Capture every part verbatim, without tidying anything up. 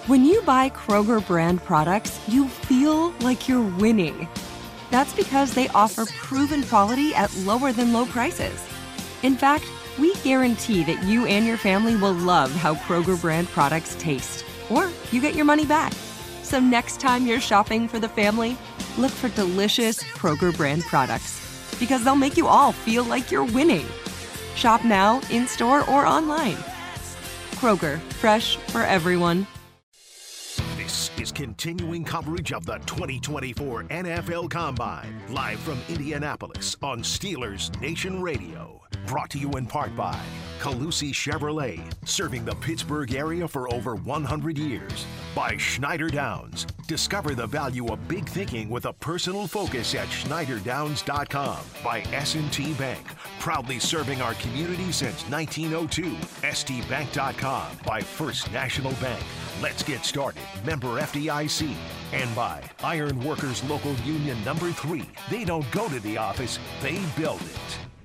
When you buy Kroger brand products, you feel like you're winning. That's because they offer proven quality at lower than low prices. In fact, we guarantee that you and your family will love how Kroger brand products taste, or you get your money back. So next time you're shopping for the family, look for delicious Kroger brand products, because they'll make you all feel like you're winning. Shop now, in-store, or online. Kroger, fresh for everyone. This is continuing coverage of the twenty twenty-four N F L Combine, live from Indianapolis on Steelers Nation Radio. Brought to you in part by Calusi Chevrolet, serving the Pittsburgh area for over one hundred years. By Schneider Downs. Discover the value of big thinking with a personal focus at Schneider Downs dot com. By S and T Bank, proudly serving our community since nineteen oh two. S T Bank dot com. By First National Bank. Let's get started. Member F D I C. And by Iron Workers Local Union Number three. They don't go to the office, they build it.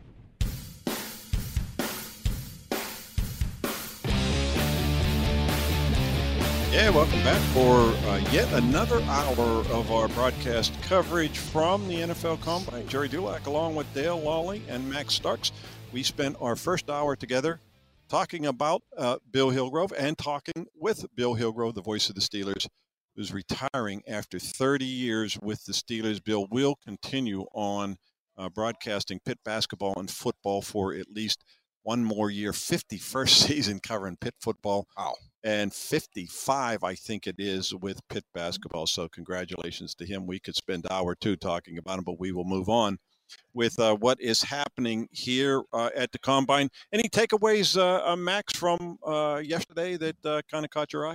Yeah, welcome back for uh, yet another hour of our broadcast coverage from the N F L Combine. Jerry Dulac along with Dale Lawley and Max Starks. We spent our first hour together talking about uh, Bill Hillgrove and talking with Bill Hillgrove, the voice of the Steelers, who's retiring after thirty years with the Steelers. Bill will continue on uh, broadcasting Pitt basketball and football for at least one more year, fifty-first season covering Pitt football. Wow. And fifty-five, I think it is, with Pitt basketball. So congratulations to him. We could spend an hour or two talking about him, but we will move on with uh, what is happening here uh, at the Combine. Any takeaways, uh, uh, Max, from uh, yesterday that uh, kind of caught your eye?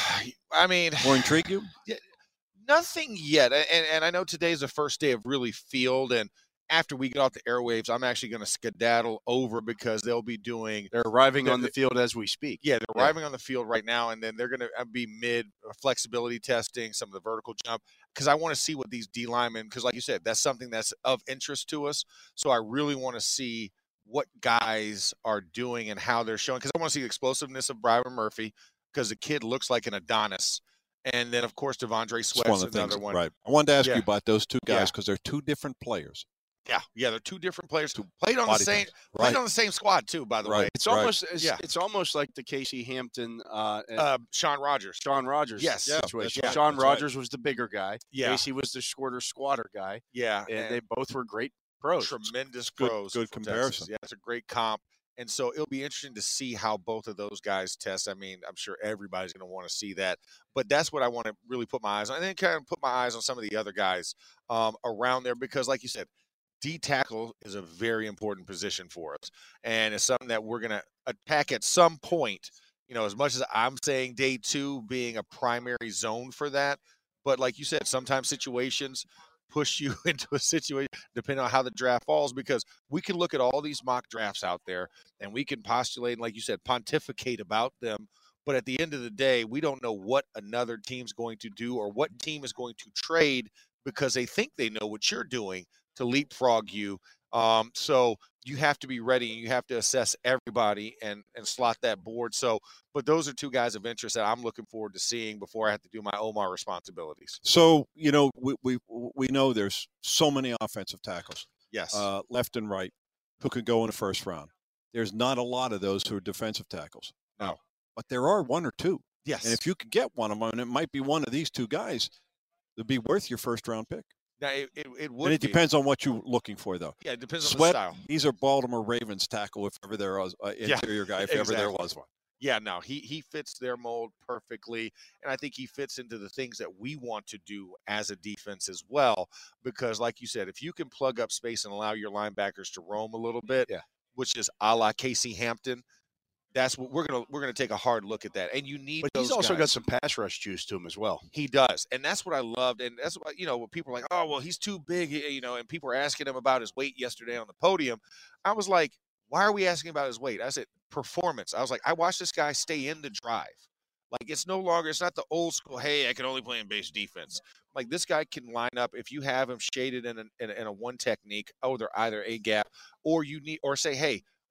I mean, or intrigue you? Yeah, nothing yet. And, and I know today's the first day of really field, and after we get off the airwaves, I'm actually going to skedaddle over because they'll be doing. They're arriving on the field as we speak. Yeah, they're yeah. arriving on the field right now, and then they're going to be mid flexibility testing, some of the vertical jump, because I want to see what these D linemen, because like you said, that's something that's of interest to us. So I really want to see what guys are doing and how they're showing, because I want to see the explosiveness of Byron Murphy, because the kid looks like an Adonis. And then, of course, Devondre Sweat's one another things, one. Right. I wanted to ask yeah. you about those two guys because yeah. they're two different players. Yeah, yeah, they're two different players who played on the same right. played on the same squad too. By the right. way, it's right. almost it's, yeah. it's almost like the Casey Hampton, uh, uh, Sean Rogers, Sean Rogers, yes, yeah, situation. Right. Sean that's Rogers right. was the bigger guy. Yeah, Casey was the shorter, squatter guy. Yeah, and, and they both were great pros, tremendous good, pros. Good comparison. Texas. Yeah, it's a great comp. And so it'll be interesting to see how both of those guys test. I mean, I'm sure everybody's going to want to see that. But that's what I want to really put my eyes on. And then kind of put my eyes on some of the other guys um, around there because, like you said, D tackle is a very important position for us. And it's something that we're going to attack at some point. You know, as much as I'm saying day two being a primary zone for that. But like you said, sometimes situations – push you into a situation depending on how the draft falls, because we can look at all these mock drafts out there and we can postulate and, like you said, pontificate about them. But at the end of the day, we don't know what another team's going to do or what team is going to trade because they think they know what you're doing to leapfrog you. Um, so you have to be ready and you have to assess everybody and, and slot that board. So, but those are two guys of interest that I'm looking forward to seeing before I have to do my Omar responsibilities. So, you know, we we, we know there's so many offensive tackles. Yes. Uh, left and right who could go in the first round. There's not a lot of those who are defensive tackles. No. But there are one or two. Yes. And if you could get one of them, and it might be one of these two guys, it'd be worth your first round pick. Now, it, it, it would and it be. depends on what you're looking for, though. Yeah, it depends Sweat, on the style. He's a Baltimore Ravens tackle, if ever there was an yeah, interior guy, if exactly. ever there was one. Yeah, no, he he fits their mold perfectly, and I think he fits into the things that we want to do as a defense as well, because like you said, if you can plug up space and allow your linebackers to roam a little bit, yeah. which is a la Casey Hampton, that's what we're gonna we're gonna take a hard look at that. And you need But those he's also guys. got some pass rush juice to him as well. He does, and that's what I loved. And that's what, you know, when people are like, oh, well, he's too big, you know, and people were asking him about his weight yesterday on the podium. I was like, why are we asking about his weight? I said, performance. I was like, I watched this guy stay in the drive. Like, it's no longer, it's not the old school, hey, I can only play in base defense. Like, this guy can line up if you have him shaded in a, in a, in a one technique, oh, they're either a gap, or you need, or say, hey,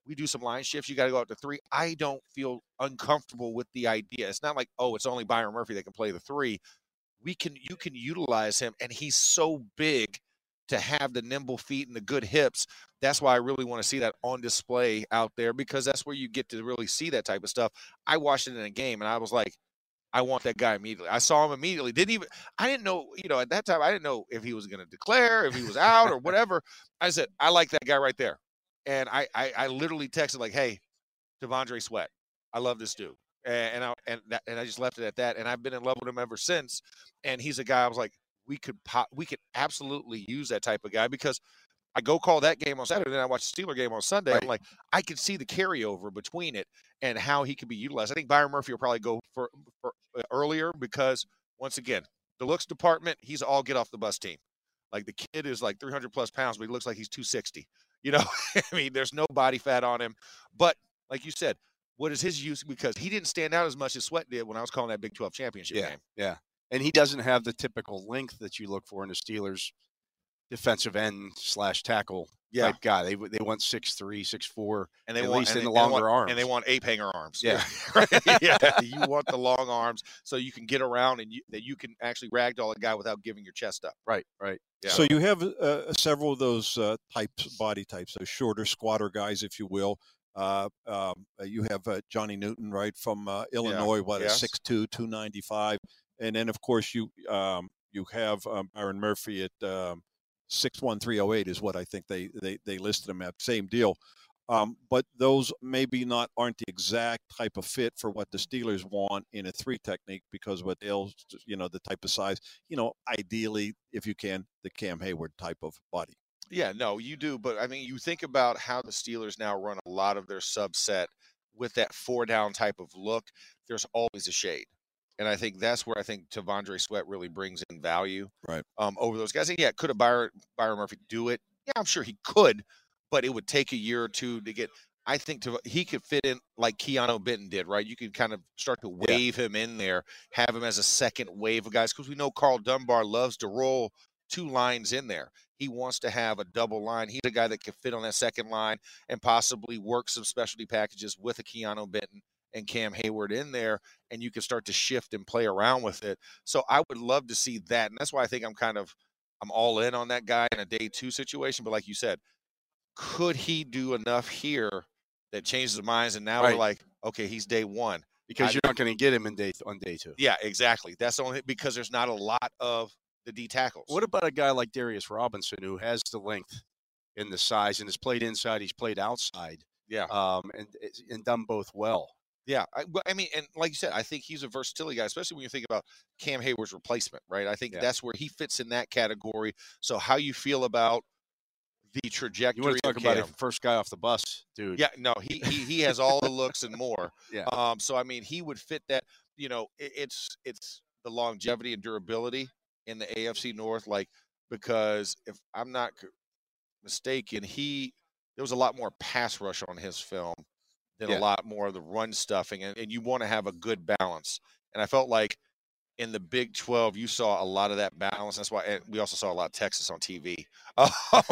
we do some line shifts. You got to go out to three. I don't feel uncomfortable with the idea. It's not like, oh, it's only Byron Murphy that can play the three. We can, you can utilize him, and he's so big to have the nimble feet and the good hips. That's why I really want to see that on display out there, because that's where you get to really see that type of stuff. I watched it in a game, and I was like, I want that guy immediately. I saw him immediately. Didn't even, I didn't know, you know, at that time, I didn't know if he was going to declare, if he was out or whatever. I said, I like that guy right there. And I, I, I literally texted like, hey, T'Vondre Sweat, I love this dude. And, and I, and that, and I just left it at that. And I've been in love with him ever since. And he's a guy I was like, we could pop, we could absolutely use that type of guy, because I go call that game on Saturday, then I watch the Steeler game on Sunday. Right. I'm like, I can see the carryover between it and how he can be utilized. I think Byron Murphy will probably go for, for uh, earlier, because once again, the looks department, he's all get off the bus team. Like, the kid is like three hundred plus pounds, but he looks like he's two sixty. You know, I mean, there's no body fat on him. But like you said, what is his use? Because he didn't stand out as much as Sweat did when I was calling that Big twelve championship yeah, game. Yeah, and he doesn't have the typical length that you look for in the Steelers defensive end slash tackle yeah. type guy. They they want six three, six four, and they at want least and in they, the longer and want, arms. And they want ape hanger arms. Yeah, right. Yeah, you want the long arms so you can get around and you, that you can actually ragdoll a guy without giving your chest up. Right, right. Yeah. So you have uh, several of those uh, types, body types, those shorter squatter guys, if you will. Uh, um, you have uh, Johnny Newton, right, from uh, Illinois, yeah. what, yes. a six two, two ninety-five. And then, of course, you um, you have um, Byron Murphy at um, six one, three oh eight is what I think they, they, they listed him at. Same deal. Um, but those maybe not aren't the exact type of fit for what the Steelers want in a three technique, because what they'll, you know, the type of size, you know, ideally, if you can, the Cam Hayward type of body. Yeah, no, you do. But, I mean, you think about how the Steelers now run a lot of their subset with that four-down type of look. There's always a shade. And I think that's where I think T'Vondre Sweat really brings in value right. um, over those guys. And, yeah, could have Byron, Byron Murphy do it? Yeah, I'm sure he could, but it would take a year or two to get – I think to, he could fit in like Keanu Benton did, right? You could kind of start to wave yeah. him in there, have him as a second wave of guys, because we know Carl Dunbar loves to roll two lines in there. He wants to have a double line. He's a guy that can fit on that second line and possibly work some specialty packages with a Keanu Benton and Cam Hayward in there, and you can start to shift and play around with it. So I would love to see that, and that's why I think I'm kind of I'm all in on that guy in a day two situation. But like you said, could he do enough here that changes the minds, and now right. we're like, okay, he's day one. Because I, you're not going to get him in day on day two. Yeah, exactly. That's the only because there's not a lot of the D tackles. What about a guy like Darius Robinson, who has the length and the size and has played inside, he's played outside, yeah, um, and and done both well. Yeah, I, I mean, and like you said, I think he's a versatility guy, especially when you think about Cam Hayward's replacement, right? I think yeah. that's where he fits in that category. So how you feel about the trajectory? You want to talk of about Cam. it, first guy off the bus, dude? Yeah, no, he he he has all the looks and more. Yeah. Um. So I mean, he would fit that. You know, it, it's it's the longevity and durability in the A F C North, like because if I'm not mistaken, he there was a lot more pass rush on his film than yeah. a lot more of the run stuffing, and, and you want to have a good balance. And I felt like in the Big twelve, you saw a lot of that balance. That's why and we also saw a lot of Texas on T V, um,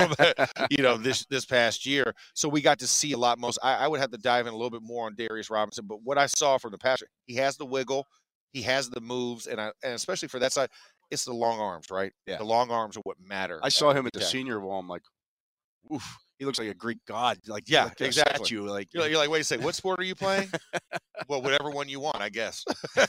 you know, this this past year. So we got to see a lot most. I, I would have to dive in a little bit more on Darius Robinson, but what I saw from the past, he has the wiggle, he has the moves, and I and especially for that side, it's the long arms, right? Yeah. The long arms are what matter. I saw him at the Senior Bowl. I'm like, oof. He looks like a Greek god, like yeah, like exactly. A statue. Like you're, like you're like, wait a second, what sport are you playing? Well, whatever one you want, I guess.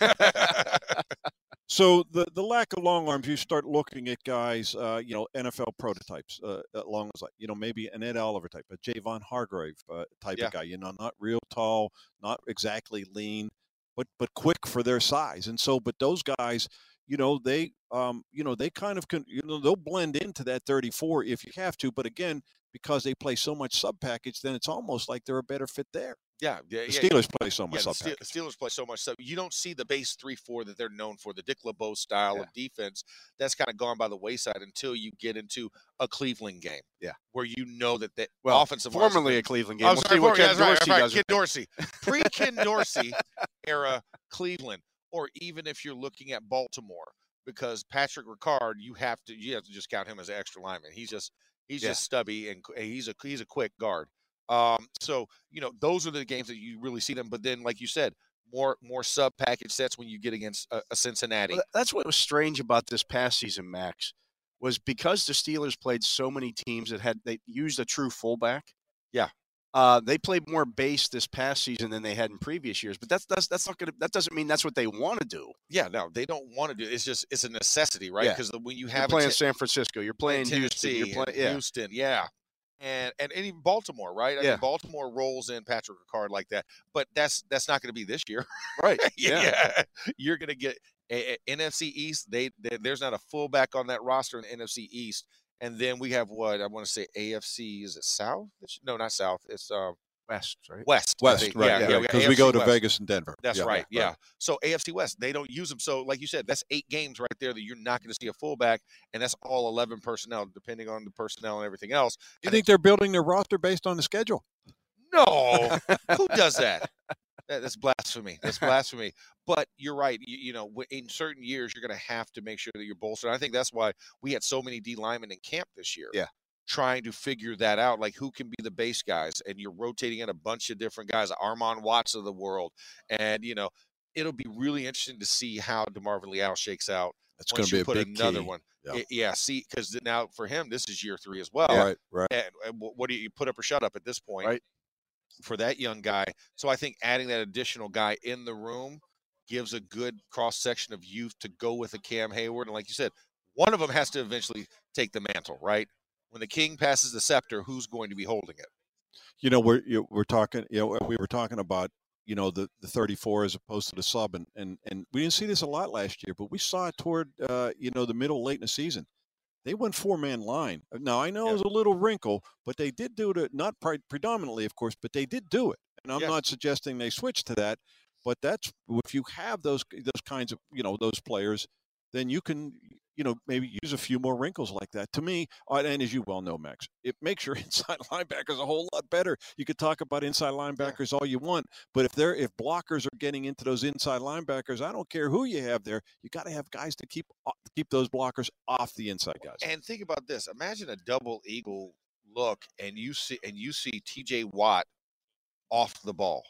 So the the lack of long arms, you start looking at guys, uh, you know, N F L prototypes, uh, along those like, you know, maybe an Ed Oliver type, a Javon Hargrave uh, type yeah. of guy, you know, not real tall, not exactly lean, but but quick for their size. And so, but those guys, you know, they, um, you know, they kind of can, you know, they'll blend into that thirty-four if you have to. But again, because they play so much sub package, then it's almost like they're a better fit there. Yeah, yeah, the Steelers yeah, play so much yeah, sub package. The Steelers play so much sub. You don't see the base three four that they're known for, the Dick LeBeau style yeah. of defense. That's kind of gone by the wayside until you get into a Cleveland game. Yeah, where you know that the well, offensive formerly a Cleveland game. Oh, we'll sorry, see what Ken yeah, Dorsey right, right, does. Ken Dorsey, pre-Ken Dorsey era Cleveland, or even if you're looking at Baltimore, because Patrick Ricard, you have to you have to just count him as an extra lineman. He's just he's yeah. just stubby and he's a he's a quick guard. Um, so, you know, those are the games that you really see them. But then, like you said, more more sub package sets when you get against a, a Cincinnati. Well, that's what was strange about this past season, Max, was because the Steelers played so many teams that had they used a true fullback. Yeah. Uh, they played more base this past season than they had in previous years, but that's that's that's not gonna. That doesn't mean that's what they want to do. Yeah, no, they don't want to do it. It's just it's a necessity, right? Yeah. Because when you You're have playing a t- San Francisco, you're playing Houston, Tennessee, you're playing and yeah. Houston, yeah, and, and and even Baltimore, right? I Yeah. mean, Baltimore rolls in Patrick Ricard like that, but that's that's not going to be this year, right? yeah. Yeah, You're going to get a, a N F C East. They, they there's not a fullback on that roster in the N F C East, and then we have what I want to say A F C. Is it South? It's, no, not South. It's um. West, right? West, West, I think. right? Yeah, yeah, Because yeah, we go to West. Vegas and Denver. That's yeah, right. Yeah. Right. So A F C West, they don't use them. So, like you said, that's eight games right there that you're not going to see a fullback, and that's all eleven personnel, depending on the personnel and everything else. You think they're building their roster based on the schedule? No, who does that? that? That's blasphemy. That's blasphemy. But you're right. You, you know, in certain years, you're going to have to make sure that you're bolstered. I think that's why we had so many D linemen in camp this year. Yeah. Trying to figure that out, like who can be the base guys, and you're rotating in a bunch of different guys, Armand Watts of the world, and you know it'll be really interesting to see how DeMarvin Leal shakes out. That's going to be a put big another key. one. Yeah, It, yeah see, because now for him, this is year three as well. yeah. Right, right. And, and what do you, you put up or shut up at this point, Right. for that young guy? So I think adding that additional guy in the room gives a good cross section of youth to go with a Cam Hayward, and like you said, one of them has to eventually take the mantle, right? When the king passes the scepter, who's going to be holding it? You know, we're you know, we're talking. You know, we were talking about you know the, the thirty-four as opposed to the sub, and, and and we didn't see this a lot last year, but we saw it toward uh, you know the middle late in the season. They went four man line. Now I know Yeah. it was a little wrinkle, but they did do it. Not pre- predominantly, of course, but they did do it. And I'm Yeah. not suggesting they switched to that, but that's if you have those those kinds of you know those players, then you can. You know, maybe use a few more wrinkles like that. To me, and as you well know, Max, it makes your inside linebackers a whole lot better. You could talk about inside linebackers all you want, but if they're if blockers are getting into those inside linebackers, I don't care who you have there. You got to have guys to keep keep those blockers off the inside guys. And think about this: imagine a double eagle look, and you see and you see T J Watt off the ball.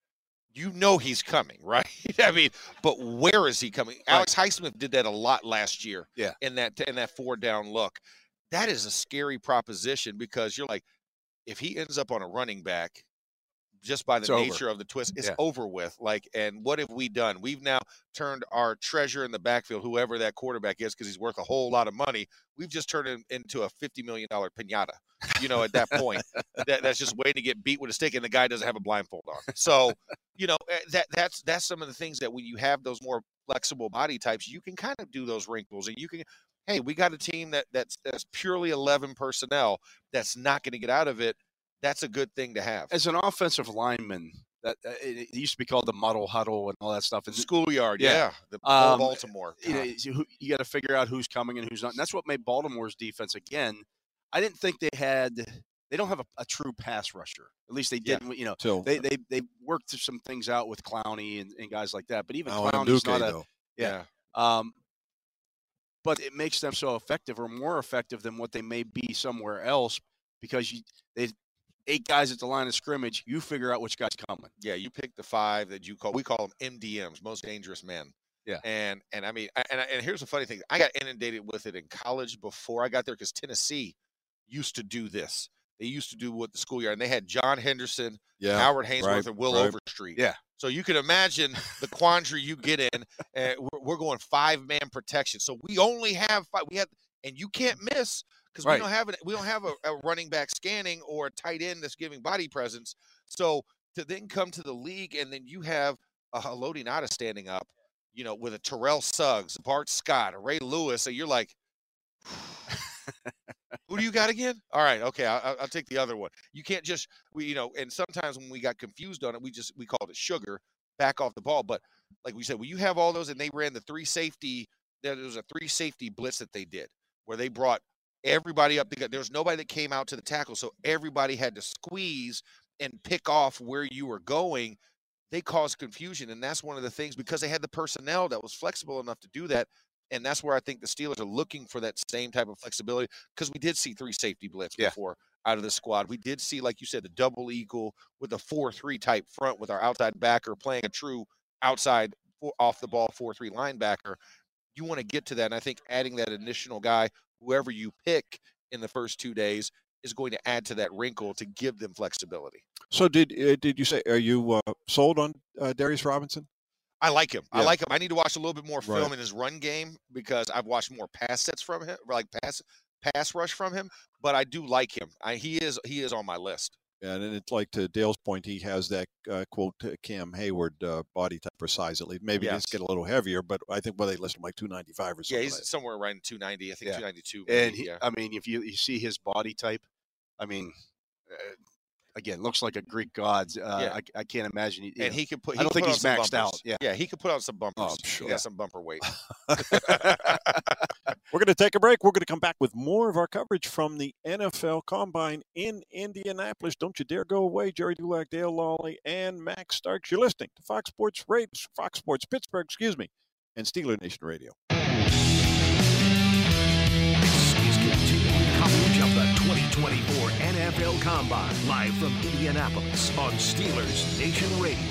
You know he's coming, right? I mean, but where is he coming? Right. Alex Highsmith did that a lot last year. Yeah. In that in that four down look, that is a scary proposition because you're like, if he ends up on a running back, just by the It's over. nature of the twist, it's Yeah. over with. Like, and what have we done? We've now turned our treasure in the backfield, whoever that quarterback is, because he's worth a whole lot of money. We've just turned him into a fifty million dollar pinata. You know, at that point, that, that's just waiting to get beat with a stick, and the guy doesn't have a blindfold on. So, you know, eh, that that's that's some of the things that when you have those more flexible body types, you can kind of do those wrinkles, and you can. Hey, we got a team that that's that's purely eleven personnel that's not going to get out of it. That's a good thing to have. As an offensive lineman, that uh, it, it used to be called the muddle huddle and all that stuff. And Schoolyard, Yeah. yeah. The Um, Baltimore. you know, you, you got to figure out who's coming and who's not. And that's what made Baltimore's defense again. I didn't think they had. They don't have a, a true pass rusher. At least they Yeah. didn't. You know, So they they they worked some things out with Clowney and, and guys like that. But even Alan Clowney's Duque, not a. though. Yeah. Um, but it makes them so effective, or more effective than what they may be somewhere else, because you they eight guys at the line of scrimmage. You figure out which guy's coming. Yeah, you pick the five that you call. We call them M D Ms, most dangerous men. Yeah. And and I mean, and and here's the funny thing: I got inundated with it in college before I got there because Tennessee used to do this. They used to do what the schoolyard, and they had John Henderson, Yeah, Howard Hainsworth, right, and Will right. Overstreet. Yeah. So you can imagine the quandary you get in. And we're, we're going five man protection. So we only have five. We have, and you can't miss because Right. we don't have it. We don't have a, a running back scanning or a tight end that's giving body presence. So to then come to the league and then you have a Haloti Ngata standing up, you know, with a Terrell Suggs, Bart Scott, a Ray Lewis, and you're like, who do you got again? All right, okay, I'll, I'll take the other one. You can't just, we, you know, and sometimes when we got confused on it, we just we called it sugar, back off the ball. But like we said, when you have all those, and they ran the three safety, there was a three safety blitz that they did where they brought everybody up together. There was nobody that came out to the tackle, so everybody had to squeeze and pick off where you were going. They caused confusion, and that's one of the things because they had the personnel that was flexible enough to do that. And that's where I think the Steelers are looking for that same type of flexibility because we did see three safety blitz Yeah. before out of the squad. We did see, like you said, the double eagle with a four three type front with our outside backer playing a true outside off the ball four three linebacker. You want to get to that, and I think adding that additional guy, whoever you pick in the first two days, is going to add to that wrinkle to give them flexibility. So did uh, did you say, are you uh, sold on uh, Darius Robinson? I like him. Yeah. I like him. I need to watch a little bit more film Right. in his run game because I've watched more pass sets from him, like pass pass rush from him. But I do like him. I, he is he is on my list. Yeah, and it's like, to Dale's point, he has that uh, quote uh, Cam Hayward uh, body type or size at least. Maybe Yes. he just get a little heavier, but I think well they list him like two ninety-five or something. Yeah, he's like that. somewhere around two ninety. I think Yeah. two ninety-two. And Maybe, he, yeah. I mean, if you, you see his body type, I mean, uh, again, looks like a Greek god. Uh, Yeah. I, I can't imagine. He, And he could put. He I don't could think put he's on some maxed out. bumpers. Yeah. yeah, he could put on some bumpers. Oh, I'm sure. He got some bumper weight. We're going to take a break. We're going to come back with more of our coverage from the N F L Combine in Indianapolis. Don't you dare go away. Jerry Dulac, Dale Lawley, and Max Starks. You're listening to Fox Sports Radio, Fox Sports Pittsburgh, excuse me, and Steeler Nation Radio. This is continuing coverage of the twenty twenty-four N F L Combine, live from Indianapolis on Steelers Nation Radio.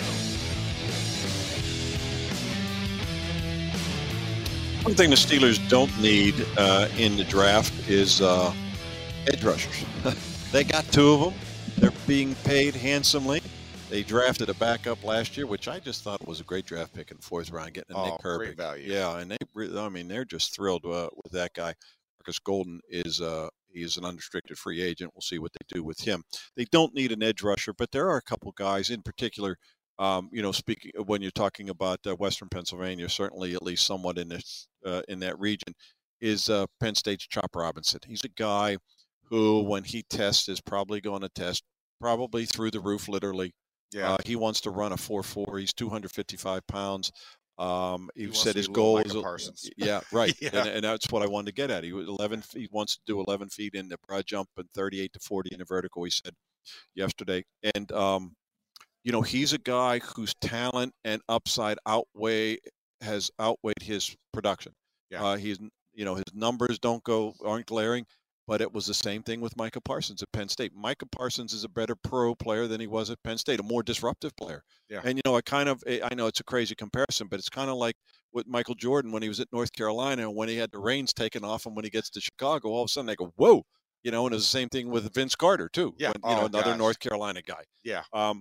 One thing the Steelers don't need uh, in the draft is uh, edge rushers. They got two of them. They're being paid handsomely. They drafted a backup last year, which I just thought was a great draft pick in the fourth round, getting a Oh, Nick Herbig. great value. Yeah, and they, re- I mean, they're just thrilled uh, with that guy. Marcus Golden is uh, he's an unrestricted free agent. We'll see what they do with him. They don't need an edge rusher, but there are a couple guys in particular. Um, you know, speaking when you're talking about uh, Western Pennsylvania, certainly at least somewhat in this uh, in that region, is uh, Penn State's Chop Robinson. He's a guy who, when he tests, is probably going to test probably through the roof, literally. Yeah. Uh, he wants to run a four four. He's two hundred fifty-five pounds. Um, he, He wants said to his be little goal Micah is a- Parsons. yeah, right, Yeah. And, and that's what I wanted to get at. He was eleven. He wants to do eleven feet in the broad jump and thirty-eight to forty in the vertical. He said yesterday, and um, you know, he's a guy whose talent and upside outweigh has outweighed his production. Yeah. Uh, he's you know his numbers don't go aren't glaring. But it was the same thing with Micah Parsons at Penn State. Micah Parsons is a better pro player than he was at Penn State, a more disruptive player. Yeah. And, you know, I kind of, I know it's a crazy comparison, but it's kind of like with Michael Jordan when he was at North Carolina, and when he had the reins taken off him when he gets to Chicago, all of a sudden they go, whoa. You know, and it's the same thing with Vince Carter, too. Yeah. When, you know, Oh, another gosh. North Carolina guy. Yeah. Um,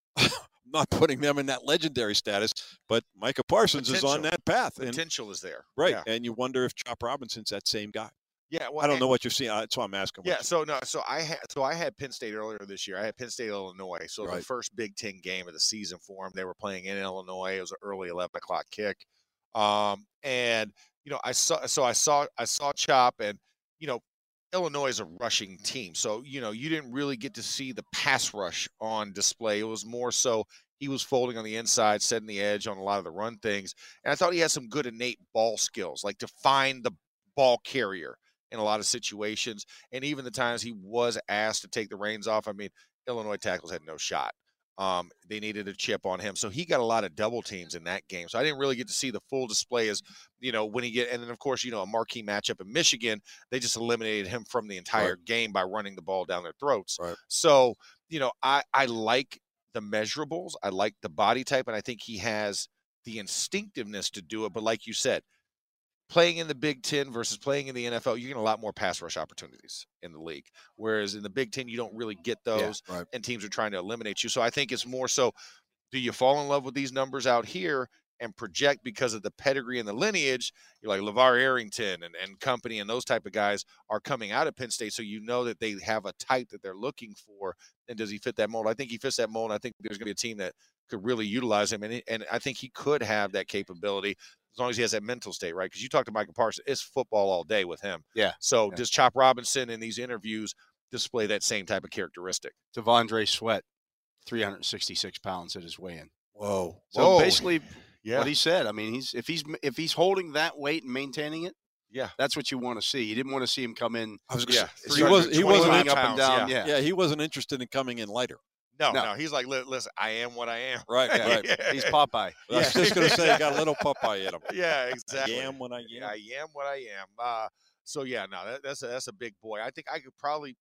not putting them in that legendary status, but Micah Parsons is on Potential. that path. And, Potential is there. right. Yeah. And you wonder if Chop Robinson's that same guy. Yeah. Well, I don't and- know what you're seeing. That's why I'm asking. what Yeah, you- so no, so I had so I had Penn State earlier this year. I had Penn State, Illinois. So the Right. first Big Ten game of the season for them. They were playing in Illinois. It was an early eleven o'clock kick, um, and you know I saw so I saw I saw Chop, and you know Illinois is a rushing team, so you know you didn't really get to see the pass rush on display. It was more so he was folding on the inside, setting the edge on a lot of the run things, and I thought he had some good innate ball skills, like to find the ball carrier in a lot of situations. And even the times he was asked to take the reins off, I mean, Illinois tackles had no shot. Um, they needed a chip on him. So he got a lot of double teams in that game. So I didn't really get to see the full display as, you know, when he get, and then of course, you know, a marquee matchup in Michigan, they just eliminated him from the entire Right. game by running the ball down their throats. Right. So, you know, I, I like the measurables. I like the body type, and I think he has the instinctiveness to do it. But like you said, playing in the Big Ten versus playing in the N F L, you're getting a lot more pass rush opportunities in the league. Whereas in the Big Ten, you don't really get those, right. and teams are trying to eliminate you. So I think it's more so, do you fall in love with these numbers out here and project because of the pedigree and the lineage? You're like LeVar Arrington and, and company, and those type of guys are coming out of Penn State, so you know that they have a type that they're looking for. And does he fit that mold? I think he fits that mold. I think there's going to be a team that could really utilize him, and, it- and I think he could have that capability as long as he has that mental state, right? Because you talk to Michael Parsons, it's football all day with him. Yeah. So Yeah. does Chop Robinson in these interviews display that same type of characteristic? Devondre Sweat, three hundred sixty-six pounds at his weigh-in. Whoa. So Whoa. basically, what he said. I mean, he's if he's if he's holding that weight and maintaining it, Yeah. that's what you want to see. You didn't want to see him come in. I was Yeah, gonna say, he was he three hundred wasn't twenty-five up pounds, and down. yeah. Yeah, yeah he wasn't interested in coming in lighter. No, no, No. he's like, "Li- listen, I am what I am. Right, Yeah. right. he's Popeye. I was Yeah. just gonna say he got a little Popeye in him. Yeah, exactly. I am what I am. I am what I am. Uh, so yeah, no, that, that's a, that's a big boy. I think I could probably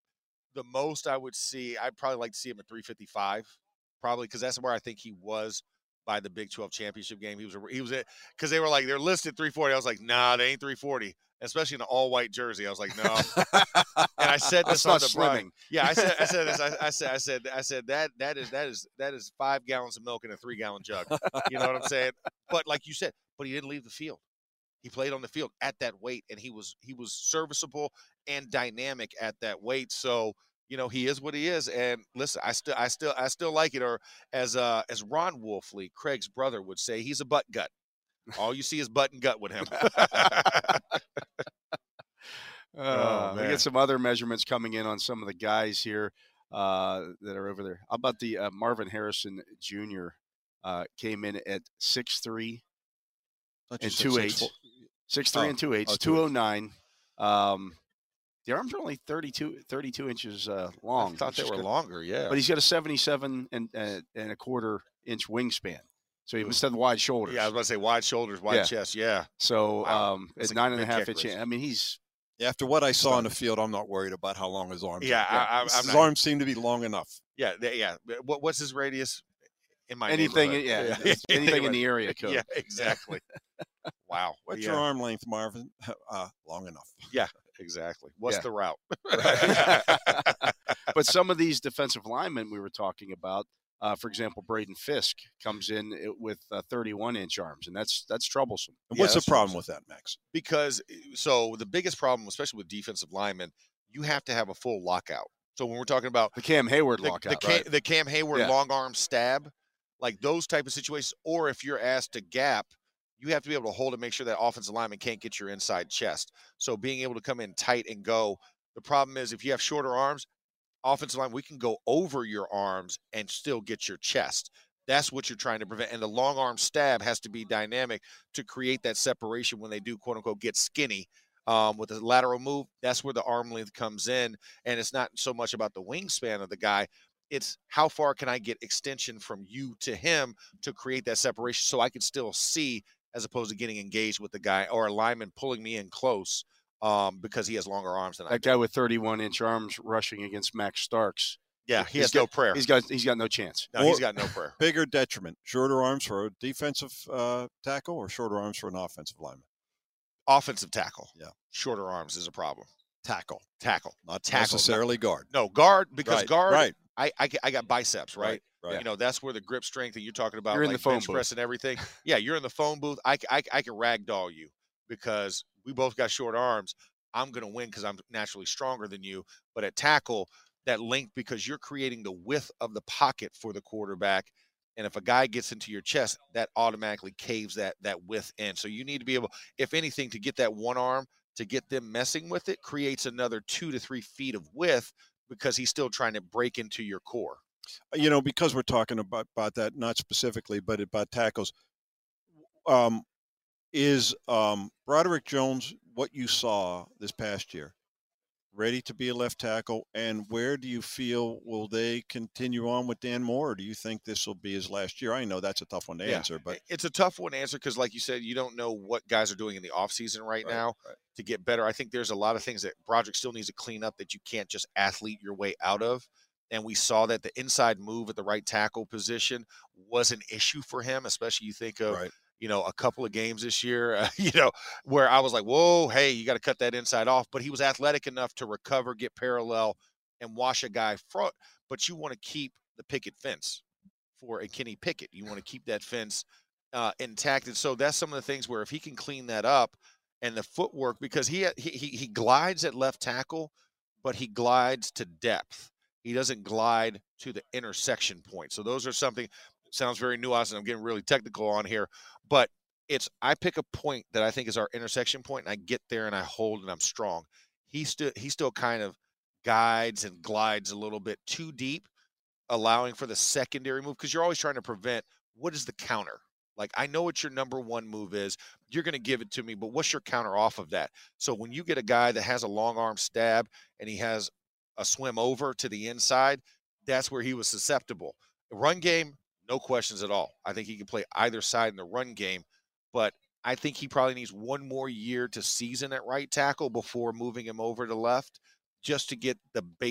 the most I would see, I'd probably like to see him at three fifty-five, probably because that's where I think he was by the Big twelve championship game. He was he was at because they were like they're listed three forty. I was like, nah, they ain't three forty, especially in an all white jersey. I was like, no. And I said this on the slimming. Yeah, I said I said this. I, I said I said I said that that is that is that is five gallons of milk in a three gallon jug. You know what I'm saying? But like you said, but he didn't leave the field. He played on the field at that weight, and he was he was serviceable and dynamic at that weight. So, you know, he is what he is. And listen, I still I still I still like it. Or as uh as Ron Wolfley, Craig's brother, would say, he's a butt gut. All you see is butt and gut with him. Uh, Oh, we man. get some other measurements coming in on some of the guys here uh, that are over there. How about the uh, Marvin Harrison Junior Uh, came in at six three Thought you and said two six eighths. four- six three Oh, and two eighths, oh, two two oh nine. Um, the arms are only thirty-two, thirty-two inches uh, long. I thought which they is were good. longer, yeah. But he's got a seventy-seven and, uh, and a quarter inch wingspan. So he must have wide shoulders. Yeah, I was about to say wide shoulders, wide Yeah. chest, yeah. So Wow. um, That's at a nine and a big half kick, inch. Chris. I mean, he's After what I saw on the field, I'm not worried about how long his arms Yeah, are. I- I- his I'm his not- arms seem to be long enough. Yeah, they, yeah. What, what's his radius? In my anything. neighborhood. Yeah, anything in the area code. Yeah, exactly. Wow. What's yeah, your arm length, Marvin? Uh, long enough. exactly. What's Yeah. the route? But some of these defensive linemen we were talking about, uh, for example, Braden Fisk comes in with uh, thirty-one inch arms, and that's that's troublesome. And Yeah, what's the that's problem with that, Max? Because so the biggest problem, especially with defensive linemen, you have to have a full lockout. So when we're talking about The Cam Hayward the, the, lockout, Cam, right? the Cam Hayward Yeah. long arm stab, like those type of situations, or if you're asked to gap, you have to be able to hold and make sure that offensive lineman can't get your inside chest. So being able to come in tight and go. The problem is if you have shorter arms, offensive line, we can go over your arms and still get your chest. That's what you're trying to prevent. And the long arm stab has to be dynamic to create that separation when they do, quote unquote, get skinny. Um, with the lateral move, that's where the arm length comes in. And it's not so much about the wingspan of the guy. It's how far can I get extension from you to him to create that separation so I can still see, as opposed to getting engaged with the guy or a lineman pulling me in close um, because he has longer arms than I That do. guy with thirty-one inch arms rushing against Max Starks. Yeah, he He's has no got- prayer. He's got he's got no chance. No, he's Or- got no prayer. Bigger detriment, shorter arms for a defensive uh, tackle or shorter arms for an offensive lineman? Offensive tackle. Yeah. Shorter arms is a problem. Tackle, Tackle. not Tackle, necessarily guard. No, guard, because Right, guard, right, I, I, I got biceps, right? right, right. You know, that's where the grip strength that you're talking about, You're in like the phone bench booth. press and everything. Yeah, you're in the phone booth. I, I, I can ragdoll you because we both got short arms. I'm going to win because I'm naturally stronger than you. But at tackle, that length, because you're creating the width of the pocket for the quarterback. And if a guy gets into your chest, that automatically caves that that width in. So you need to be able, if anything, to get that one arm, to get them messing with it, creates another two to three feet of width because he's still trying to break into your core. You know, because we're talking about, about that, not specifically, but about tackles, um, is um, Broderick Jones what you saw this past year? Ready to be a left tackle? And where do you feel, will they continue on with Dan Moore, or do you think this will be his last year? I know that's a tough one to Yeah. answer, but It's a tough one to answer because, like you said, you don't know what guys are doing in the offseason right, Right, now right. to get better. I think there's a lot of things that Broderick still needs to clean up that you can't just athlete your way out of. And we saw that the inside move at the right tackle position was an issue for him, especially you think of, right. you know, a couple of games this year, uh, you know, where I was like, whoa, hey, you got to cut that inside off. But he was athletic enough to recover, get parallel, and wash a guy front. But you want to keep the picket fence for a Kenny Pickett. You want to keep that fence uh, intact. And so that's some of the things where if he can clean that up and the footwork, because he he he, he glides at left tackle, but he glides to depth. He doesn't glide to the intersection point. So those are something sounds very nuanced, and I'm getting really technical on here, but it's I pick a point that I think is our intersection point, and I get there and I hold and I'm strong. He still he still kind of guides and glides a little bit too deep, allowing for the secondary move because you're always trying to prevent what is the counter. Like, I know what your number one move is. You're going to give it to me, but what's your counter off of that? So when you get a guy that has a long arm stab and he has a swim over to the inside, that's where he was susceptible. The run game, no questions at all. I think he can play either side in the run game, but I think he probably needs one more year to season at right tackle before moving him over to left just to get the base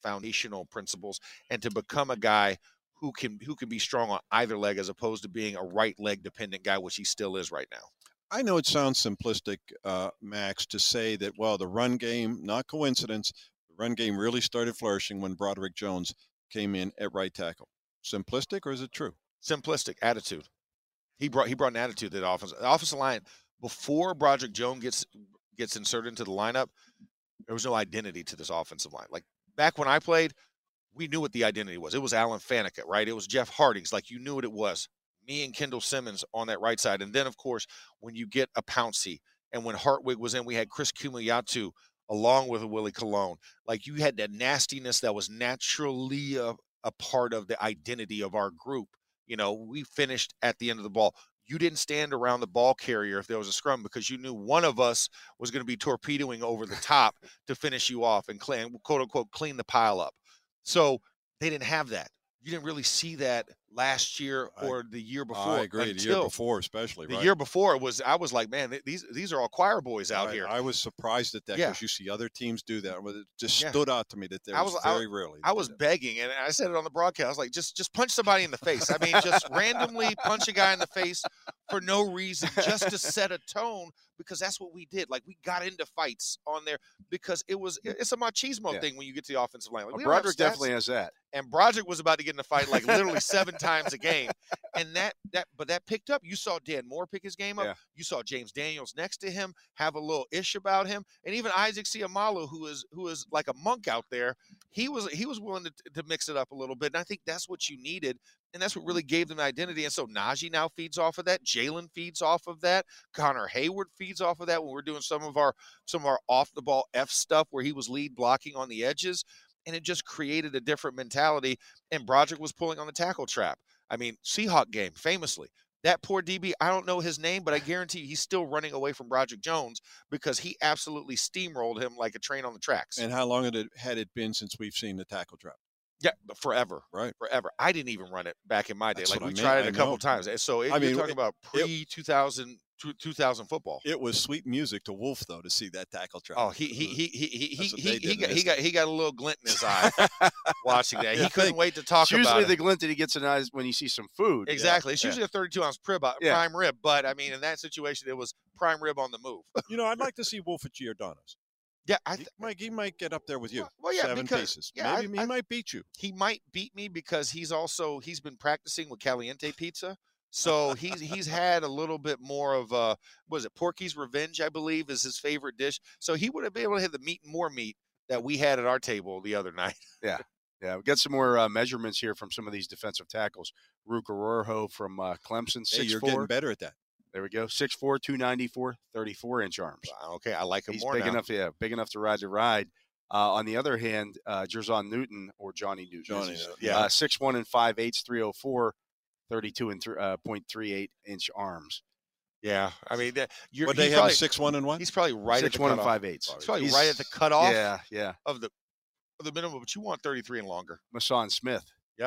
foundational principles and to become a guy who can who can be strong on either leg as opposed to being a right leg dependent guy, which he still is right now. I know it sounds simplistic, uh, Max, to say that, well, the run game, not coincidence, the run game really started flourishing when Broderick Jones came in at right tackle. Simplistic, or is it true? Simplistic attitude. He brought he brought an attitude to the offense. The offensive line, before Broderick Jones gets gets inserted into the lineup, there was no identity to this offensive line. Like back when I played, we knew what the identity was. It was Alan Faneca, right? It was Jeff Hardings. Like you knew what it was. Me and Kendall Simmons on that right side. And then, of course, when you get a Pouncey and when Hartwig was in, we had Chris Kumuyatu along with Willie Colon. Like you had that nastiness that was naturally a, a part of the identity of our group. You know, we finished at the end of the ball. You didn't stand around the ball carrier if there was a scrum because you knew one of us was going to be torpedoing over the top to finish you off and clean, quote unquote, clean the pile up. So they didn't have that. You didn't really see that last year or the year before. I agree. The year before, especially. The right? year before was, I was like, man, these these are all choir boys out I, here. I was surprised at that because Yeah. you see other teams do that. It just Yeah. stood out to me that there I was, was- I- very rarely. I was begging, and I said it on the broadcast. I was like, just just punch somebody in the face. I mean, just randomly punch a guy in the face for no reason, just to set a tone, because that's what we did. Like we got into fights on there because it was it's a machismo Yeah. thing when you get to the offensive line. Like, Well, we don't have Broderick stats. definitely has that. And Broderick was about to get in a fight like literally seven times a game. And that that but that picked up. You saw Dan Moore pick his game up. Yeah. You saw James Daniels next to him have a little ish about him. And even Isaac Siamalu, who is who is like a monk out there, he was he was willing to, to mix it up a little bit. And I think that's what you needed. And that's what really gave them identity. And so Najee now feeds off of that. Jalen feeds off of that. Connor Hayward feeds off of that when we're doing some of our some of our off the ball F stuff where he was lead blocking on the edges. And it just created a different mentality. And Broderick was pulling on the tackle trap. I mean, Seahawk game, famously. That poor D B, I don't know his name, but I guarantee you he's still running away from Broderick Jones because he absolutely steamrolled him like a train on the tracks. And how long had it, had it been since we've seen the tackle trap? Yeah, but forever. Right. Forever. I didn't even run it back in my day. That's Like what we I tried meant. it a I couple know. times. And so it, I you're mean, talking it- about pre two thousand, two thousand football. It was sweet music to Wolf, though, to see that tackle trap. Oh, he he he he he That's what he, they he, did in got this he got thing. he got a little glint in his eye watching that. Yeah, He couldn't think- wait to talk It's usually about the it. glint that he gets in eyes when you see some food. Exactly. It's Yeah. usually a thirty-two ounce prib, uh, Yeah. prime rib, but I mean, in that situation, it was prime rib on the move. You know, I'd like to see Wolf at Giordano's. Yeah, I He th- might, he might get up there with you. Well, yeah, Seven because- pieces. yeah, Maybe I- he I- might beat you. he might beat me because he's also he's been practicing with Caliente Pizza. So he's he's had a little bit more of a what is it, Porky's Revenge, I believe, is his favorite dish. So he would have been able to hit the meat and more meat that we had at our table the other night. Yeah, we got some more uh, measurements here from some of these defensive tackles. Ruka Rorho from uh, Clemson, Hey, six you're four. getting better at that. There we go, six four, two ninety-four, thirty-four inch arms. Wow, okay, I like him He's more big now. enough, yeah, big enough to ride the ride. Uh, on the other hand, uh, Jerzon Newton or Johnny Newton, Johnny as he's- Newton, yeah. uh, six one and five eighths, three oh four, thirty-two and th- uh, point three eight inch arms. Yeah, I mean, that, you're, What he's they have probably, a six one and one. he's probably right six at the one and cutoff. five eighths. He's probably He's- right at the cutoff Yeah, yeah. of the of the minimum, but you want thirty-three and longer. Mason Smith. Yeah.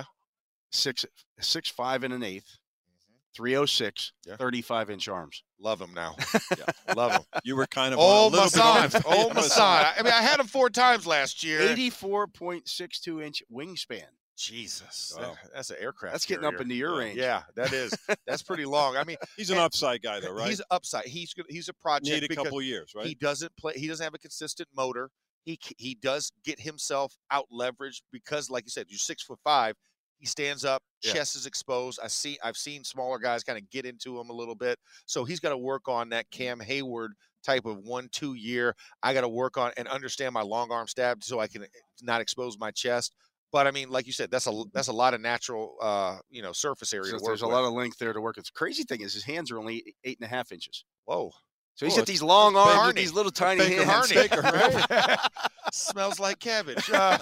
Six six five and an eighth, three oh six, Yeah. thirty-five inch arms. Love him now. Yeah. Love him. You were kind of Oh, on a little bit Masan. on- Oh, Yeah, Masan. I mean, I had him four times last year. eighty-four point six two inch wingspan. Jesus, Wow. that- that's an aircraft. That's getting up carrier. into your range. Yeah, that is. That's pretty long. I mean, He's an And- upside guy, though, right? he's upside. He's good- he's a project. Need a because couple years, right? He doesn't play. He doesn't have a consistent motor. He c- he does get himself out leveraged because, like you said, you're six foot five. He stands up, Yeah. chest is exposed. I see. I've seen smaller guys kind of get into him a little bit. So he's got to work on that Cam Hayward type of one two year. I got to work on and understand my long arm stab so I can not expose my chest. But I mean, like you said, that's a that's a lot of natural, uh, you know, surface area So to work there's a with. lot of length there to work with. The crazy thing is his hands are only eight and a half inches. Whoa. So he's Oh, got it's- these long it's arms with Barney. these little tiny Baker hands. Harney. Baker, right? Smells like cabbage. Uh,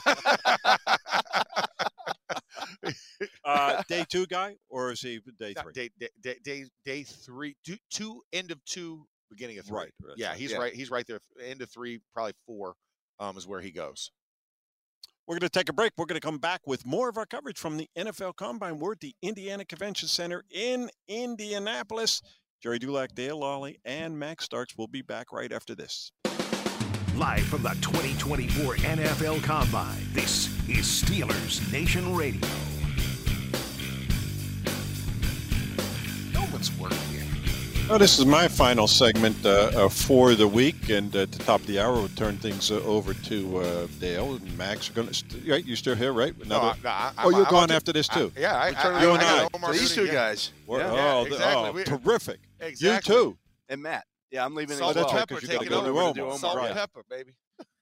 Uh, day two guy, or is he day No, three? Day, day, day, day, day three, two, two, end of two, beginning of three. Right, that's Yeah, right. he's Yeah. right. He's right there. End of three, probably four, um, is where he goes. We're going to take a break. We're going to come back with more of our coverage from the N F L Combine. We're at the Indiana Convention Center in Indianapolis. Jerry Dulac, Dale Lawley, and Max Starks will be back right after this. Live from the twenty twenty-four N F L Combine, this is Steelers Nation Radio. No one's working here. Well, this is my final segment uh, uh, for the week, and uh, at the top of the hour, we'll turn things uh, over to uh, Dale and Max. Are going to st- right? You're still here, right? No, I, no, I, oh, you're I'm going to, after this too. I, yeah, I, We're turning I, you I, and I I. got Omar So these Gooding, two yeah. guys. We're- Yeah. Yeah, oh, the- exactly. oh, We- terrific! Exactly. You too. And Matt. Yeah, I'm leaving. Salt as and well. right, pepper, 'cause you take gotta it go over. to We're gonna Omar. do Salt Right. and pepper, baby.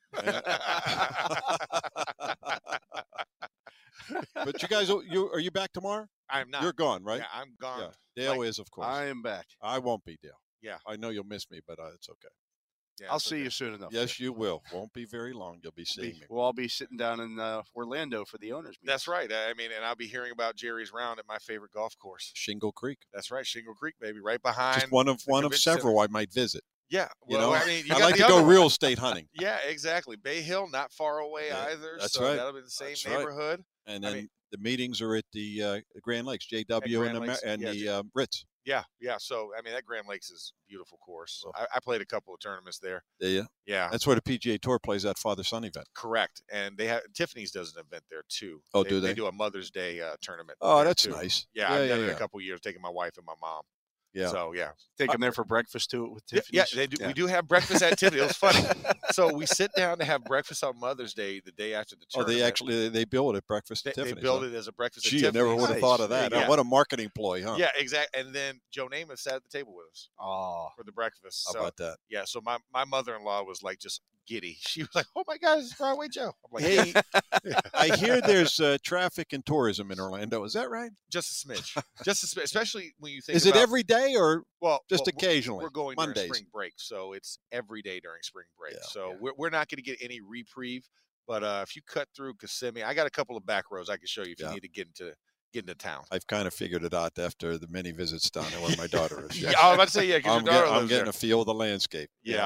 But you guys, you are you back tomorrow? I'm not. You're gone, right? Yeah, I'm gone. Yeah. Dale Like- is, of course. I am back. I won't be, Dale. Yeah. I know you'll miss me, but uh, it's okay. Yeah, I'll it's see okay. you soon enough. Yes, you will. Won't be very long. You'll be seeing Be- me. We'll all be sitting down in uh, Orlando for the owners' meeting. That's right. I mean, and I'll be hearing about Jerry's round at my favorite golf course. Shingle Creek. That's right, Shingle Creek, baby, right behind. Just one of the one of convention several I might visit. Yeah. You Well, know, I mean, you I got like the to go other real one. estate hunting. Yeah, exactly. Bay Hill, not far away Yeah, either. that's so right. That'll be the same That's right. neighborhood. And I then mean- the meetings are at the uh, Grand Lakes, J W Grand and, the, Lakes, and yeah, the J- uh, Ritz. Yeah, yeah. So I mean, that Grand Lakes is a beautiful course. Oh. I, I played a couple of tournaments there. Yeah, Yeah, that's where the P G A Tour plays that father-son event. correct. And they have Tiffany's does an event there too. Oh, they, do they? They do a Mother's Day uh, tournament. Oh, there, that's too. nice. Yeah, yeah, I've yeah, done it yeah. a couple of years, taking my wife and my mom. Yeah. So yeah, Take them there for breakfast too with Yeah, Tiffany's. yeah, they do, Yeah. we do have breakfast at Tiffany. It was funny. So we sit down to have breakfast on Mother's Day, the day after the Oh, tournament. they actually they build it at breakfast they, at they Tiffany's. build huh? it as a breakfast. Gee, I at never Tiffany's. would have Nice. thought of that. Yeah. Uh, What a marketing ploy, huh? Yeah, exactly. And then Joe Namath sat at the table with us Oh, for the breakfast. How So about that? yeah, so my, my mother-in-law was like just giddy. She was like, "Oh my God, it's Broadway Joe." I'm like, Hey, I hear there's uh, traffic and tourism in Orlando. Is that right? just a smidge, just a smidge, especially when you think. Is it about, every day or well, just well, we're- occasionally? We're going Mondays. during spring break, so it's every day during spring break. Yeah, so yeah. we're we're not going to get any reprieve. But uh, if you cut through Kissimmee, I got a couple of back roads I can show you if Yeah. you need to get into get into town. I've kind of figured it out after the many visits down there where my daughter is. Yeah, I was about to say yeah, because I'm, your daughter get- I'm lives getting there. a feel of the landscape. Yeah.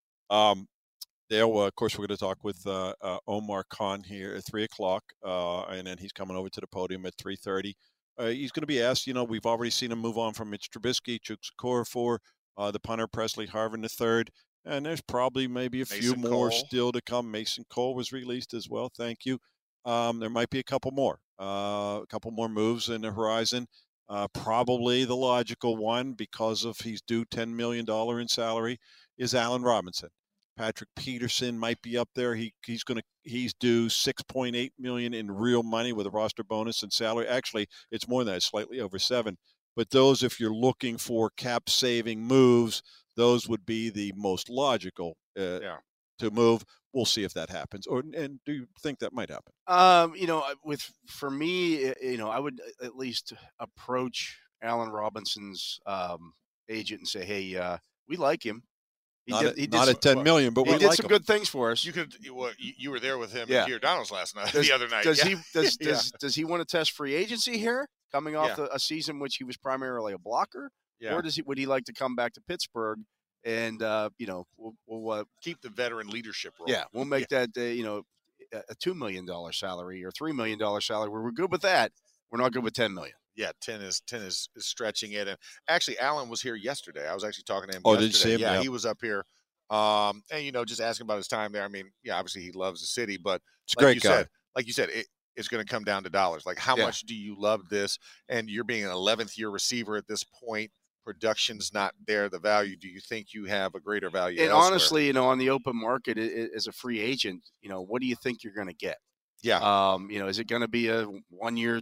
Um, Dale, uh, of course, we're going to talk with uh, uh, Omar Khan here at three o'clock, uh, and then he's coming over to the podium at three thirty. Uh, he's going to be asked, you know, we've already seen him move on from Mitch Trubisky, Chuck Okorafor, uh, the punter Presley Harvin the third, and there's probably maybe a few Mason more Cole. still to come. Mason Cole was released as well. Thank you. Um, there might be a couple more, uh, a couple more moves in the horizon. Uh, probably the logical one, because of he's due ten million dollars in salary, is Allen Robinson. Patrick Peterson might be up there. He he's going to he's due six point eight million dollars in real money with a roster bonus and salary. Actually, it's more than that, slightly over seven. But those, if you're looking for cap saving moves, those would be the most logical uh, Yeah. to move. We'll see if that happens. Or and do you think that might happen? Um, you know, I- with for me, uh, you know, I would at least approach Allen Robinson's um, agent and say, "Hey, uh, we like him. He Not, did, at, he did not some, at ten million, but he we did like some him. good things for us. You could you, well, you, you were there with him Yeah. and Giordano's last night, Does- the other night. Does yeah. he does Yeah. does, does he want to test free agency here, coming off Yeah. the, a season which he was primarily a blocker, Yeah. or does he would he like to come back to Pittsburgh and uh, you know we'll, we'll uh, Keep the veteran leadership role. yeah we'll make that uh, you know a a two million dollar salary or three million dollar salary. We're good with that. We're not good with ten million. Yeah, ten is ten is, is stretching it, and actually, Alan was here yesterday. I was actually talking to him. Oh, did you yesterday. see him? Yeah, Yeah. he was up here, um, and you know, just asking about his time there. I mean, yeah, obviously he loves the city, but It's a like great you guy. said, like you said, it, it's going to come down to dollars. Like, how Yeah. much do you love this? And you're being an eleventh year receiver at this point. Production's not there. The value. Do you think you have a greater value? And elsewhere? honestly, you know, on the open market i- i- as a free agent, you know, what do you think you're going to get? yeah, Um, you know, is it going to be a one year,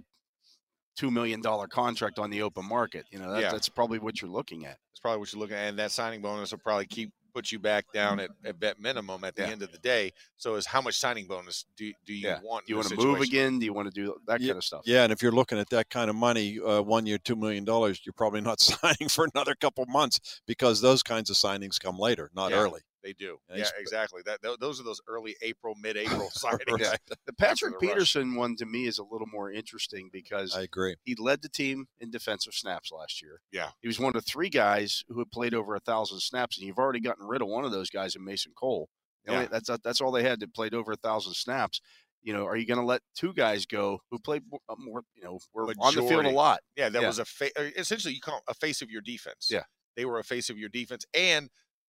two million dollar contract on the open market? You know, that, Yeah. that's probably what you're looking at. That's probably what you're looking at. And that signing bonus will probably keep put you back down at, at vet minimum at the Yeah. end of the day. So is how much signing bonus do do you Yeah. want? Do you in want this to move situation? again? Do you want to do that Yeah, kind of stuff? Yeah, and if you're looking at that kind of money, uh, one year, two million dollars, you're probably not signing for another couple months because those kinds of signings come later, not Yeah. early. They do. Yeah, Yeah, he's- exactly. That tho- those are those early April, mid-April signings. Right. The Patrick the rush. Peterson one to me is a little more interesting because I agree. he led the team in defensive snaps last year. Yeah. He was one of three guys who had played over a thousand snaps, and you've already gotten rid of one of those guys in Mason Cole. You know, Yeah. That's that's all they had that played over a thousand snaps. You know, are you going to let two guys go who played more, uh, more you know, were on the field a Majority. lot? Yeah, that Yeah. was a fa- uh, essentially you call it a face of your defense. Yeah. They were a face of your defense, and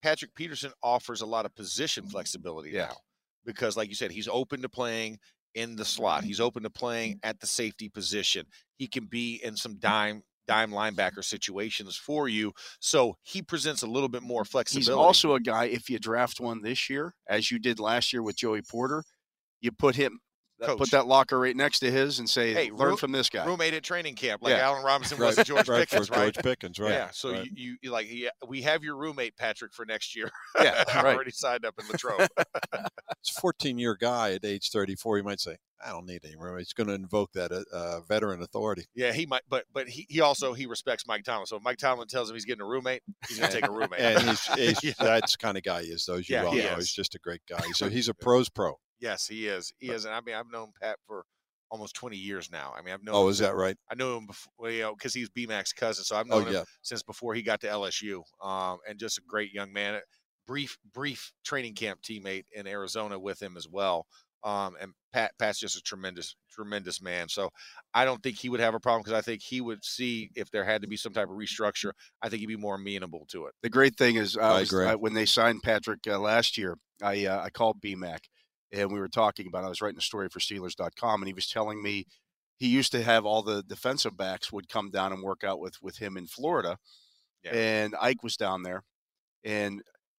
Patrick Peterson offers a lot of position flexibility Yeah. now because, like you said, he's open to playing in the slot. He's open to playing at the safety position. He can be in some dime dime linebacker situations for you. So he presents a little bit more flexibility. He's also a guy, if you draft one this year, as you did last year with Joey Porter, you put him, Coach. put that locker right next to his and say, Hey, learn room, from this guy. Roommate at training camp, like Yeah. Allen Robinson Right, was to George right, Pickens, for right? George Pickens, right. Yeah, so right. you, you like, yeah, we have your roommate, Patrick, for next year. Yeah, right. Already signed up in Latrobe. It's a fourteen-year guy at age thirty-four. You might say, I don't need any room. He's going to invoke that uh, veteran authority. Yeah, he might, but but he, he also he respects Mike Tomlin. So if Mike Tomlin tells him he's getting a roommate, he's going to take a roommate. And he's, he's Yeah. that's the kind of guy he is, though, as you Yeah, well he know. is. He's just a great guy. So he's a pro's pro. Yes, he is. He is, and I mean, I've known Pat for almost twenty years now. I mean, I've known. Oh, him is that right? I knew him before, you know, because he's B Mac's cousin. So I've Oh, known him yeah. since before he got to L S U. Um, and just a great young man. Brief, brief training camp teammate in Arizona with him as well. Um, and Pat, Pat's just a tremendous, tremendous man. So I don't think he would have a problem because I think he would see if there had to be some type of restructure. I think he'd be more amenable to it. The great thing is, I I was, agree. I, when they signed Patrick uh, last year, I uh, I called B Mac, and we were talking about. I was writing a story for Steelers dot com, and he was telling me he used to have all the defensive backs would come down and work out with with him in Florida, Yeah. and Ike was down there, and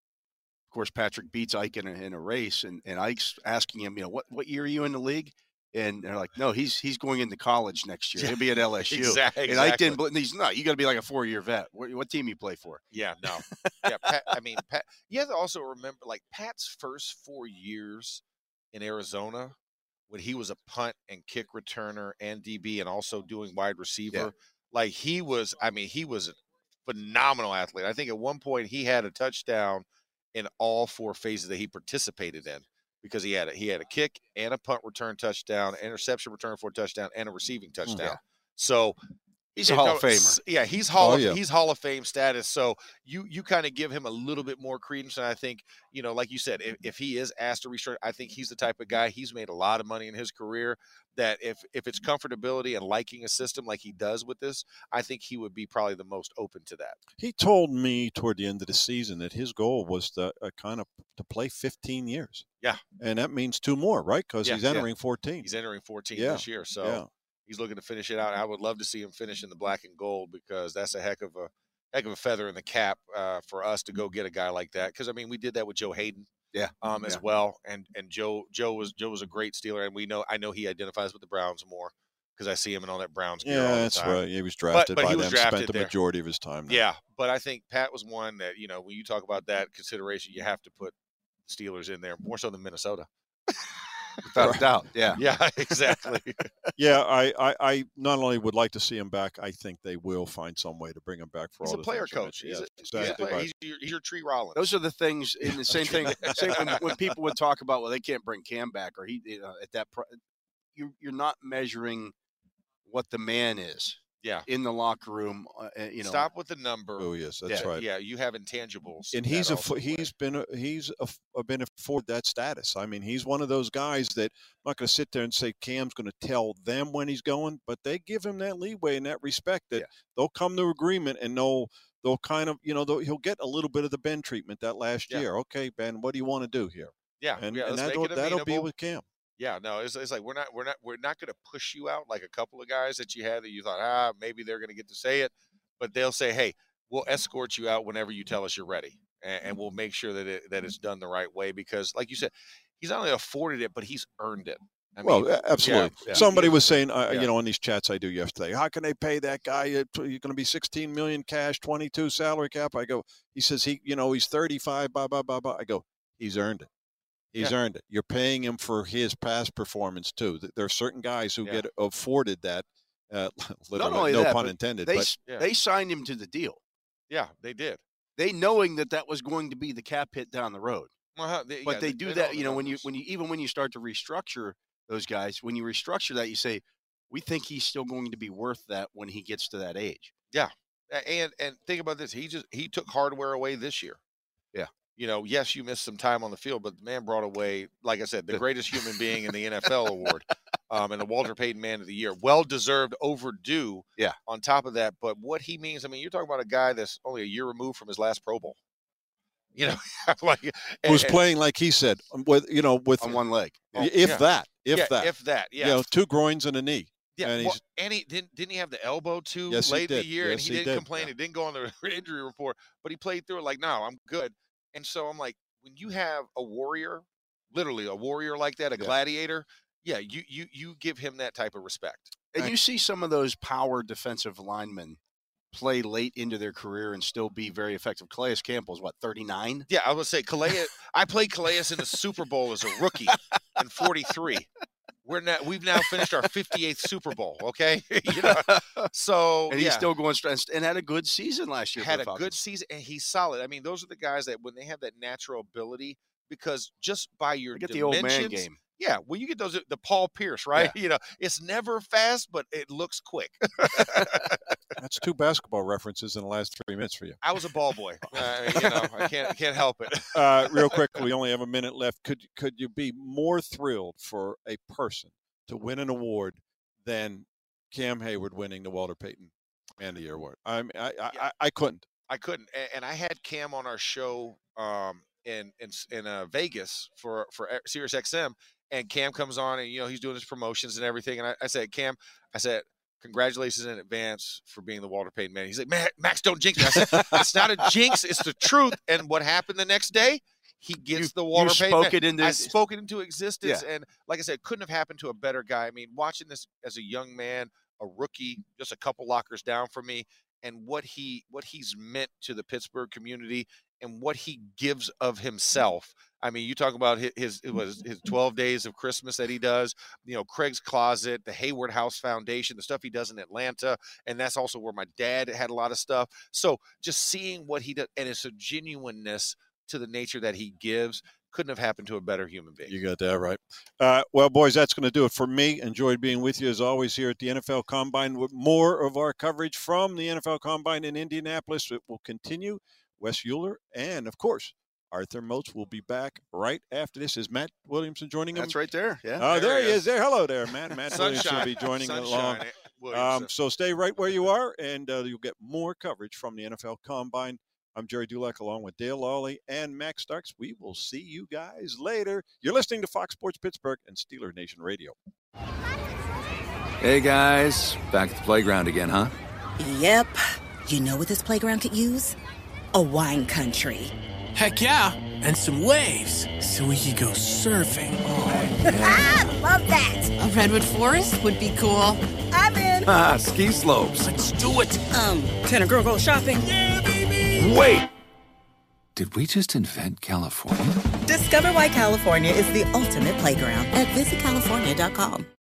of course Patrick beats Ike in a, in a race, and, and Ike's asking him, you know, what what year are you in the league? And they're like, no, he's he's going into college next year. He'll be at L S U. Exactly. And Ike didn't. bel- He's not. You got to be like a four year vet. What, what team you play for? Yeah, no. Yeah, Pat, I mean, Pat, you have to also remember, like, Pat's first four years in Arizona, when he was a punt and kick returner and D B and also doing wide receiver, Yeah. like, he was, I mean, he was a phenomenal athlete. I think at one point he had a touchdown in all four phases that he participated in because he had a, he had a kick and a punt return touchdown, interception return for a touchdown, and a receiving touchdown. Yeah. So He's a Hall of Famer. s- Yeah, he's Hall Oh, of yeah. he's Hall of Fame status. So you you kind of give him a little bit more credence, and I think, you know, like you said, if, if he is asked to restructure, I think he's the type of guy. He's made a lot of money in his career. That if if it's comfortability and liking a system like he does with this, I think he would be probably the most open to that. He told me toward the end of the season that his goal was to uh, kind of to play fifteen years. Yeah. And that means two more, right? Because Yeah, he's yeah. entering fourteen. He's entering fourteen Yeah, this year, so yeah. he's looking to finish it out. I would love to see him finish in the black and gold because that's a heck of a heck of a feather in the cap uh, for us to go get a guy like that. Because I mean, we did that with Joe Hayden. Yeah, Um, as yeah. well, and and Joe Joe was Joe was a great Steeler, and we know I know he identifies with the Browns more because I see him in all that Browns gear Yeah, all the that's time. right. He was drafted but by he was them, drafted spent the there. majority of his time there. Yeah, but I think Pat was one that, you know, when you talk about that consideration, you have to put Steelers in there more so than Minnesota. Without a doubt. Yeah. Yeah, exactly. Yeah, I, I, I not only would like to see him back, I think they will find some way to bring him back for He's all a the player things you coach. mentioned. He's, Yes, a, he's, a exactly player. right. he's, your, he's your Tree Rollins. Those are the things. In the same thing. Same when, when people would talk about, well, they can't bring Cam back, or he you know, at that. Pro- you you're not measuring what the man is yeah. in the locker room. Uh, uh, you know, Stop with the number. Oh yes, that's Yeah, right. Yeah, you have intangibles. And that he's a also play. he's been a, he's a, a been afforded that status. I mean, he's one of those guys that I'm not going to sit there and say Cam's going to tell them when he's going, but they give him that leeway and that respect that Yeah. they'll come to agreement and know they'll kind of you know they'll, he'll get a little bit of the Ben treatment that last Yeah. year. Okay, Ben, what do you want to do here? Yeah, And, yeah, and let's that'll make it that'll be amenable. with Cam. Yeah, no, it's, it's like we're not we're not we're not going to push you out like a couple of guys that you had that you thought, ah, maybe they're going to get to say it, but they'll say, hey, we'll escort you out whenever you tell us you're ready, and, and we'll make sure that it that it's done the right way because, like you said, he's not only afforded it, but he's earned it. I Well, mean, a- absolutely. yeah. Somebody was saying, uh, Yeah. you know, on these chats I do yesterday, how can they pay that guy? Uh, tw- You're going to be sixteen million cash, twenty-two salary cap. I go, he says he, you know, he's thirty-five. Blah blah blah blah. I go, he's earned it. He's Yeah. earned it. You're paying him for his past performance too. Th- There are certain guys who Yeah. get afforded that. Uh, literally, only no that, pun but intended. they But s Yeah. they signed him to the deal. yeah, they did. They knowing that that was going to be the cap hit down the road. Well, they, But yeah, they do know that, the you know, when you numbers. when you even when you start to restructure those guys, when you restructure that, you say, we think he's still going to be worth that when he gets to that age. A- and and think about this, he just he took hardware away this year. Yeah. You know, yes, you missed some time on the field, but the man brought away, like I said, the The- greatest human being in the N F L award, um, and the Walter Payton Man of the Year, well deserved, overdue. Yeah. On top of that, but what he means, I mean, you're talking about a guy that's only a year removed from his last Pro Bowl. You know, like who's and, playing like he said, with you know, with on one leg, if yeah. that, if yeah, that, if that, yeah, you know, two groins and a knee. yeah. And, Well, he's, and he didn't didn't he have the elbow too Yes, he late in the did. year, and Yes, he, he didn't did. complain. Yeah. It didn't go on the injury report, but he played through it like, no, I'm good. And so I'm like, when you have a warrior, literally a warrior like that, a Yeah. gladiator, yeah, you you you give him that type of respect. and you see some of those power defensive linemen play late into their career and still be very effective. Calais Campbell's what, thirty-nine? Yeah, I would say Calais. I played Calais in the Super Bowl as a rookie in forty-three. We're now we've now finished our fifty-eighth Super Bowl. Okay, you know, so And yeah. he's still going strong and had a good season last year. had for a the good Falcons. season, and he's solid. I mean, those are the guys that when they have that natural ability, because just by your They get the old man dimensions, game. yeah, well, you get those the Paul Pierce, right? You know, it's never fast, but it looks quick. That's two basketball references in the last three minutes for you. I was a ball boy, uh, you know, I can't can't help it. Uh, real quick, we only have a minute left. Could could you be more thrilled for a person to win an award than Cam Hayward winning the Walter Payton Man of the Year award? I mean, I, I, Yeah. I, I couldn't. I couldn't, and, and I had Cam on our show um, in in in uh, Vegas for for Sirius X M, and Cam comes on, and you know he's doing his promotions and everything, and I, I said, Cam, I said, congratulations in advance for being the Walter Payton man. He's like, man, Max, don't jinx me. I said, it's not a jinx, it's the truth. And what happened the next day? He gets You- the Walter you Payton. spoke man. it into- I spoke it into existence, Yeah. and like I said, couldn't have happened to a better guy. I mean, watching this as a young man, a rookie, just a couple lockers down from me, and what he what he's meant to the Pittsburgh community and what he gives of himself. I mean, you talk about his, his it was his twelve days of Christmas that he does, you know, Craig's Closet, the Hayward House Foundation, the stuff he does in Atlanta, and that's also where my dad had a lot of stuff. So just seeing what he does, and it's a genuineness to the nature that he gives, couldn't have happened to a better human being. You got that right. Uh, well, boys, that's going to do it for me. Enjoyed being with you as always here at the N F L Combine with more of our coverage from the N F L Combine in Indianapolis. It will continue. Wes Euler and, of course, Arthur Moats will be back right after this. Is Matt Williamson joining him? That's right there. Yeah. Oh, there, There he he is. is. There. Hello there, Matt. Matt Williamson will Sunshine. be joining Sunshine, along. eh, Williamson. Um, so stay right where you are, and uh, you'll get more coverage from the N F L Combine. I'm Jerry Dulac along with Dale Lawley and Max Starks. We will see you guys later. You're listening to Fox Sports Pittsburgh and Steeler Nation Radio. Hey, guys. Back at the playground again, huh? Yep. You know what this playground could use? A wine country. Heck yeah, and some waves so we could go surfing. Ah, love that. A redwood forest would be cool. I'm in. Ah, ski slopes. Let's do it. Um, can a girl go shopping? Yeah, baby. Wait! Did we just invent California? Discover why California is the ultimate playground at visit california dot com.